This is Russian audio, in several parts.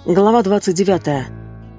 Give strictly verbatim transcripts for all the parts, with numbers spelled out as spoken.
Глава двадцать девятая.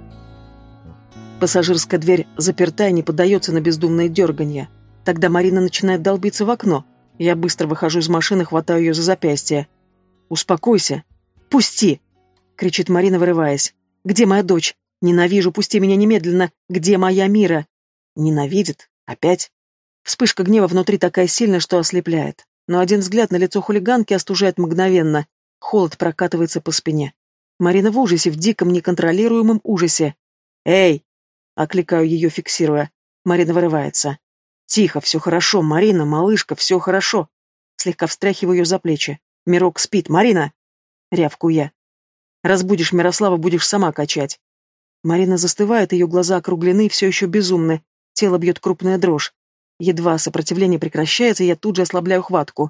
Пассажирская дверь заперта и не поддается на бездумное дерганье. Тогда Марина начинает долбиться в окно. Я быстро выхожу из машины, хватаю ее за запястье. «Успокойся! Пусти!» — кричит Марина, вырываясь. «Где моя дочь? Ненавижу, пусти меня немедленно! Где моя Мира?» Ненавидит? Опять? Вспышка гнева внутри такая сильная, что ослепляет. Но один взгляд на лицо хулиганки остужает мгновенно. Холод прокатывается по спине. Марина в ужасе, в диком, неконтролируемом ужасе. «Эй!» — окликаю ее, фиксируя. Марина вырывается. «Тихо, все хорошо, Марина, малышка, все хорошо!» Слегка встряхиваю ее за плечи. «Мирок спит, Марина!» — рявкую я. «Разбудишь Мирослава, будешь сама качать». Марина застывает, ее глаза округлены, все еще безумны. Тело бьет крупная дрожь. Едва сопротивление прекращается, я тут же ослабляю хватку.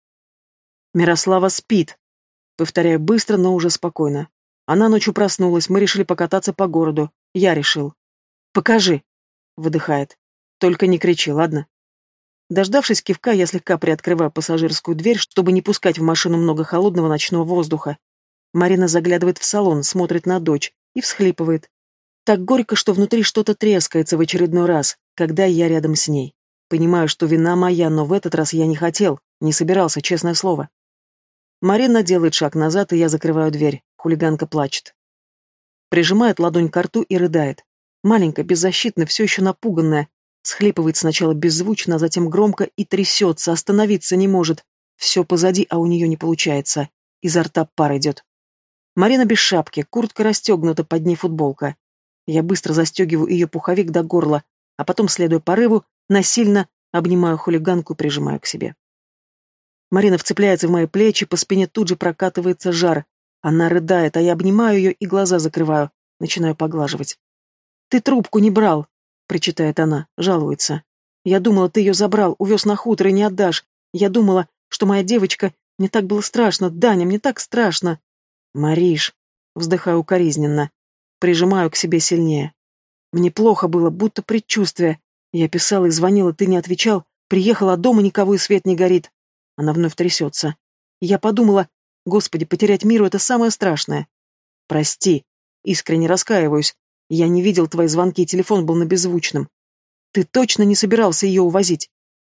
«Мирослава спит!» Повторяю быстро, но уже спокойно. Она ночью проснулась, мы решили покататься по городу. Я решил. «Покажи!» — выдыхает. «Только не кричи, ладно?» Дождавшись кивка, я слегка приоткрываю пассажирскую дверь, чтобы не пускать в машину много холодного ночного воздуха. Марина заглядывает в салон, смотрит на дочь и всхлипывает. Так горько, что внутри что-то трескается в очередной раз, когда я рядом с ней. Понимаю, что вина моя, но в этот раз я не хотел, не собирался, честное слово. Марина делает шаг назад, и я закрываю дверь. Хулиганка плачет. Прижимает ладонь к рту и рыдает. Маленькая, беззащитная, все еще напуганная. Схлипывает сначала беззвучно, а затем громко и трясется, остановиться не может. Все позади, а у нее не получается. Изо рта пар идет. Марина без шапки, куртка расстегнута, под ней футболка. Я быстро застегиваю ее пуховик до горла, а потом, следуя порыву, насильно обнимаю хулиганку и прижимаю к себе. Марина вцепляется в мои плечи, по спине тут же прокатывается жар. Она рыдает, а я обнимаю ее и глаза закрываю, начинаю поглаживать. «Ты трубку не брал!» — причитает она, жалуется. «Я думала, ты ее забрал, увез на хутор и не отдашь. Я думала, что моя девочка... Мне так было страшно, Даня, мне так страшно!» «Мариш!» — вздыхаю укоризненно. Прижимаю к себе сильнее. «Мне плохо было, будто предчувствие. Я писала и звонила, ты не отвечал. Приехала, а дома никого и свет не горит». Она вновь трясется. Я подумала, господи, потерять Миру — это самое страшное. Прости, искренне раскаиваюсь. Я не видел твои звонки, телефон был на беззвучном. Ты точно не собирался ее увозить?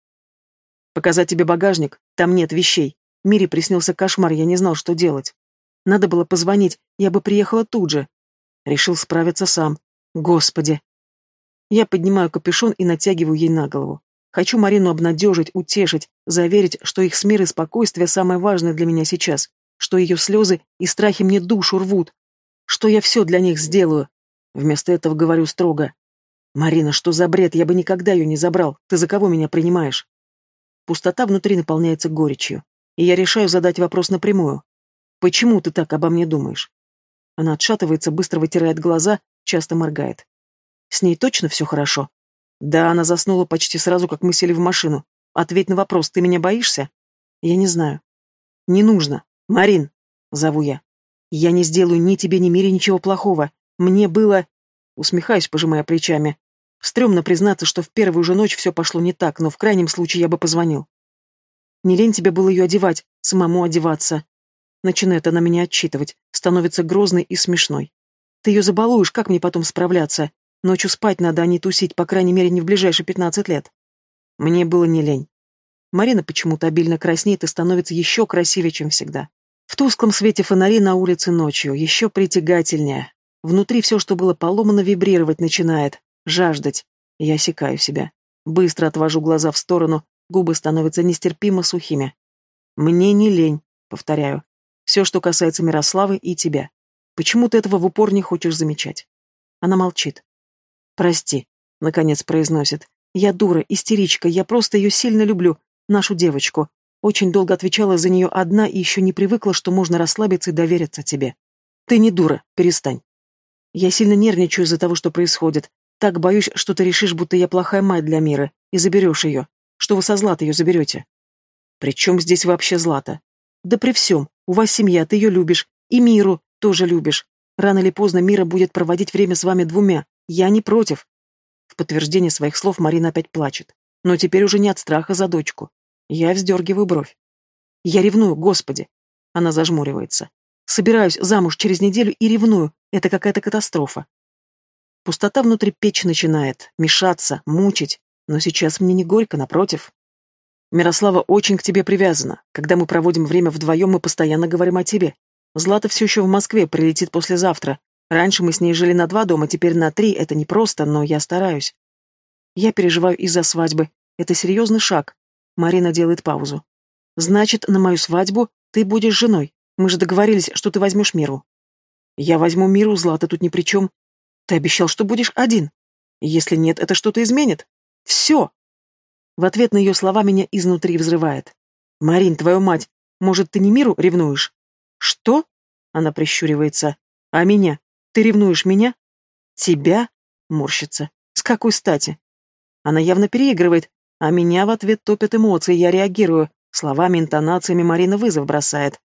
Показать тебе багажник? Там нет вещей. Мире приснился кошмар, я не знал, что делать. Надо было позвонить, я бы приехала тут же. Решил справиться сам. Господи. Я поднимаю капюшон и натягиваю ей на голову. Хочу Марину обнадежить, утешить, заверить, что их с мир и спокойствие самое важное для меня сейчас, что ее слезы и страхи мне душу рвут, что я все для них сделаю. Вместо этого говорю строго. «Марина, что за бред? Я бы никогда ее не забрал. Ты за кого меня принимаешь?» Пустота внутри наполняется горечью, и я решаю задать вопрос напрямую. «Почему ты так обо мне думаешь?» Она отшатывается, быстро вытирает глаза, часто моргает. «С ней точно все хорошо?» Да, она заснула почти сразу, как мы сели в машину. Ответь на вопрос, ты меня боишься? Я не знаю. Не нужно. Марин, зову я. Я не сделаю ни тебе, ни Мире ничего плохого. Мне было... Усмехаюсь, пожимая плечами. Стремно признаться, что в первую же ночь все пошло не так, но в крайнем случае я бы позвонил. Не лень тебе было ее одевать, самому одеваться. Начинает она меня отчитывать, становится грозной и смешной. Ты ее забалуешь, как мне потом справляться? Ночью спать надо, а не тусить, по крайней мере, не в ближайшие пятнадцать лет. Мне было не лень. Марина почему-то обильно краснеет и становится еще красивее, чем всегда. В тусклом свете фонарей на улице ночью, еще притягательнее. Внутри все, что было поломано, вибрировать начинает, жаждать. Я осекаю себя. Быстро отвожу глаза в сторону, губы становятся нестерпимо сухими. Мне не лень, повторяю. Все, что касается Мирославы и тебя. Почему ты этого в упор не хочешь замечать? Она молчит. «Прости», — наконец произносит. «Я дура, истеричка, я просто ее сильно люблю, нашу девочку. Очень долго отвечала за нее одна и еще не привыкла, что можно расслабиться и довериться тебе. Ты не дура, перестань. Я сильно нервничаю из-за того, что происходит. Так боюсь, что ты решишь, будто я плохая мать для Миры, и заберешь ее. Что вы со Златой ее заберете?» «При чем здесь вообще Злата?» «Да при всем. У вас семья, ты ее любишь. И Миру тоже любишь. Рано или поздно Мира будет проводить время с вами двумя. Я не против». В подтверждение своих слов Марина опять плачет. Но теперь уже не от страха за дочку. Я вздергиваю бровь. «Я ревную, Господи!» Она зажмуривается. Собираюсь замуж через неделю и ревную. Это какая-то катастрофа. Пустота внутри печи начинает мешаться, мучить, но сейчас мне не горько, напротив. Мирослава очень к тебе привязана. Когда мы проводим время вдвоем, мы постоянно говорим о тебе. Злата все еще в Москве, прилетит послезавтра. Раньше мы с ней жили на два дома, теперь на три. Это непросто, но я стараюсь. Я переживаю из-за свадьбы. Это серьезный шаг. Марина делает паузу. Значит, на мою свадьбу ты будешь женой. Мы же договорились, что ты возьмешь Миру. Я возьму Миру, Злата тут ни при чем. Ты обещал, что будешь один. Если нет, это что-то изменит. Все. В ответ на ее слова меня изнутри взрывает. Марин, твою мать, может, ты не Миру ревнуешь? Что? Она прищуривается. А меня? Ты ревнуешь меня? Тебя? Морщится. С какой стати? Она явно переигрывает, а меня в ответ топят эмоции, я реагирую. Словами, интонациями Марина вызов бросает.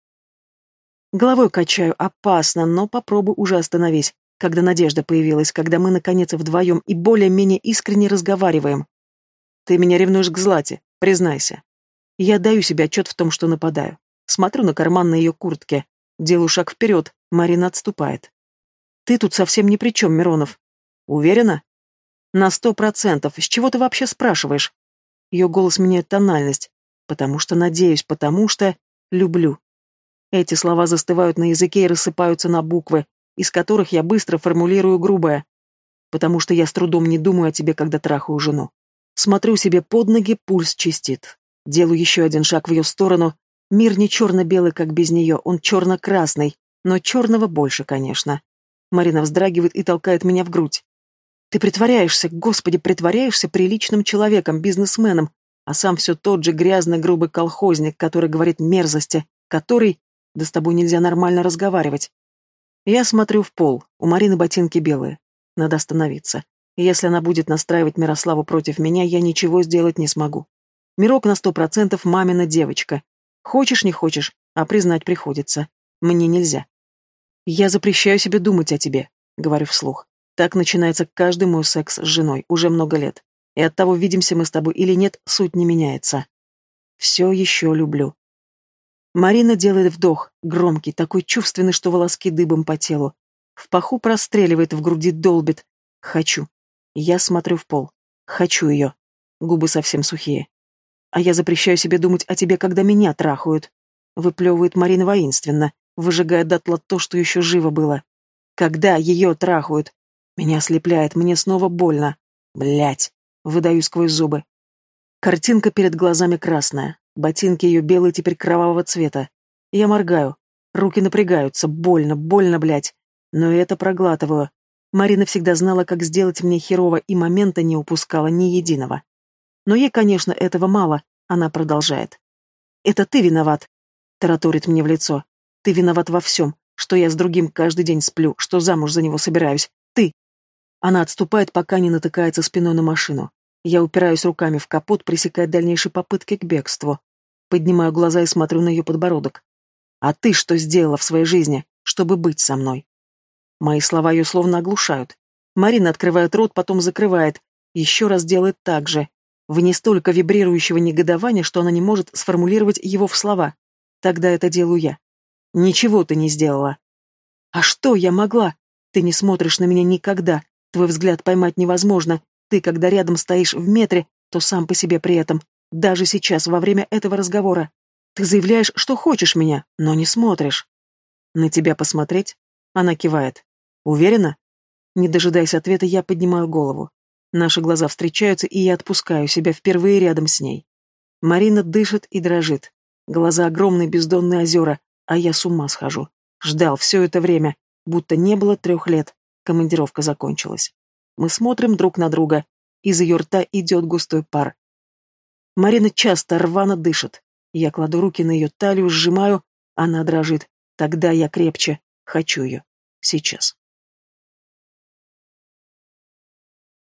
Головой качаю, опасно, но попробуй уже остановись, когда надежда появилась, когда мы, наконец, вдвоем и более-менее искренне разговариваем. Ты меня ревнуешь к Злате, признайся. Я даю себе отчет в том, что нападаю. Смотрю на карман на ее куртке. Делаю шаг вперед, Марина отступает. Ты тут совсем ни при чем, Миронов. Уверена? На сто процентов. С чего ты вообще спрашиваешь? Ее голос меняет тональность. Потому что надеюсь, потому что люблю. Эти слова застывают на языке и рассыпаются на буквы, из которых я быстро формулирую грубое. Потому что я с трудом не думаю о тебе, когда трахаю жену. Смотрю себе под ноги, пульс чистит. Делаю еще один шаг в ее сторону. Мир не черно-белый, как без нее, он черно-красный, но черного больше, конечно. Марина вздрагивает и толкает меня в грудь. Ты притворяешься, господи, притворяешься приличным человеком, бизнесменом, а сам все тот же грязно-грубый колхозник, который говорит мерзости, который... Да с тобой нельзя нормально разговаривать. Я смотрю в пол, у Марины ботинки белые. Надо остановиться. Если она будет настраивать Мирославу против меня, я ничего сделать не смогу. Мирок на сто процентов мамина девочка. Хочешь, не хочешь, а признать приходится. Мне нельзя. Я запрещаю себе думать о тебе, говорю вслух. Так начинается каждый мой секс с женой, уже много лет. И от того, видимся мы с тобой или нет, суть не меняется. Все еще люблю. Марина делает вдох, громкий, такой чувственный, что волоски дыбом по телу. В паху простреливает, в груди долбит. Хочу. Я смотрю в пол. Хочу ее. Губы совсем сухие. А я запрещаю себе думать о тебе, когда меня трахают. Выплевывает Марина воинственно, выжигая дотла то, что еще живо было. Когда ее трахают. Меня ослепляет, мне снова больно. Блять. Выдаю сквозь зубы. Картинка перед глазами красная. Ботинки ее белые теперь кровавого цвета. Я моргаю. Руки напрягаются. Больно, больно, блядь. Но это проглатываю. Марина всегда знала, как сделать мне херово, и момента не упускала ни единого. Но ей, конечно, этого мало. Она продолжает. «Это ты виноват», — тараторит мне в лицо. «Ты виноват во всем, что я с другим каждый день сплю, что замуж за него собираюсь. Ты». Она отступает, пока не натыкается спиной на машину. Я упираюсь руками в капот, пресекая дальнейшие попытки к бегству. Поднимаю глаза и смотрю на ее подбородок. «А ты что сделала в своей жизни, чтобы быть со мной?» Мои слова ее словно оглушают. Марина открывает рот, потом закрывает. Еще раз делает так же. В не столько вибрирующего негодования, что она не может сформулировать его в слова. Тогда это делаю я. «Ничего ты не сделала». «А что я могла? Ты не смотришь на меня никогда. Твой взгляд поймать невозможно. Ты, когда рядом стоишь в метре, то сам по себе при этом. Даже сейчас, во время этого разговора. Ты заявляешь, что хочешь меня, но не смотришь». «На тебя посмотреть?» Она кивает. «Уверена?» Не дожидаясь ответа, я поднимаю голову. Наши глаза встречаются, и я отпускаю себя впервые рядом с ней. Марина дышит и дрожит. Глаза огромные бездонные озера, а я с ума схожу. Ждал все это время, будто не было трех лет. Командировка закончилась. Мы смотрим друг на друга. Из ее рта идет густой пар. Марина часто рвано дышит. Я кладу руки на ее талию, сжимаю. Она дрожит. Тогда я крепче. Хочу ее. Сейчас.